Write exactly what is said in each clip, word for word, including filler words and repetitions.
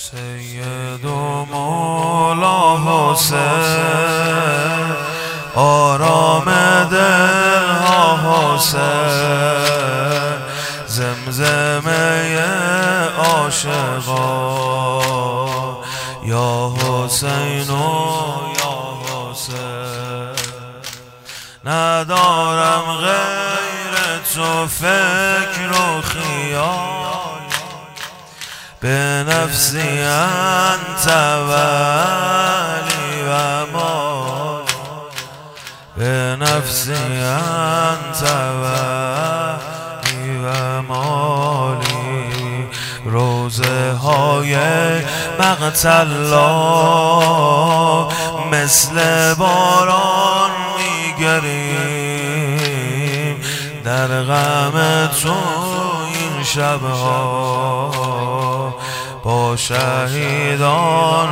سید و مولا حسین آرام دلها حسین زمزمه عاشقا یا حسین و یا حسین ندارم غیر تو فکر و خیال به نفسی انت ولی و ما به نفسی انت ولی و مالی روزه های مقتلا مثل باران میگریم در غم تو این شبها با شهیدان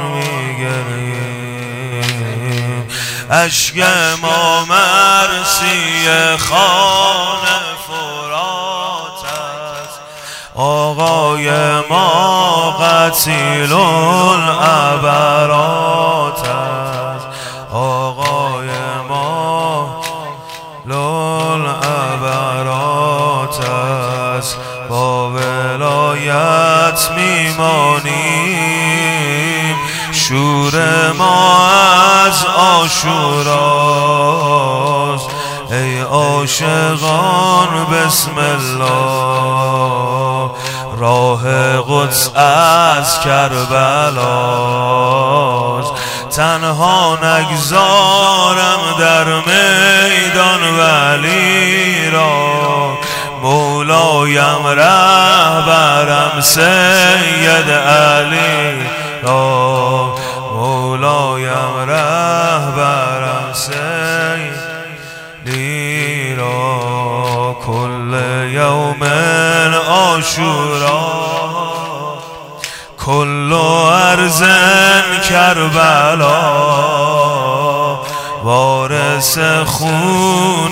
میگریم اشک ما مرسی خان فرات است آقای ما قتیل العبرات است آقای ما للعبرات است با ولایت میمانیم شور ما از عاشوراست ای عاشقان بسم الله راه قدس از کربلاست تنها نگذارم در میدان ولی را مولایم رهبرم سید علی را مولایم رهبرم سیدی را کل یوم عاشورا کل ارض کربلا وارث خون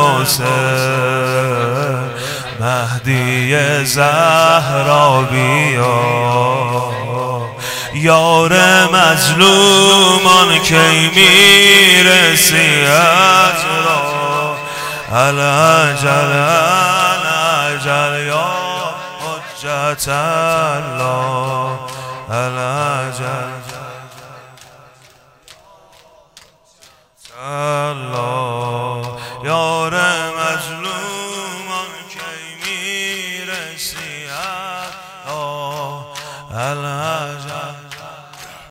حسین مهدی زهرا بیا یار مظلومان کی میرسی از را الاجل الاجل یا حجت الله الاجل الله یار مظلومان کی میرسی از را الاجل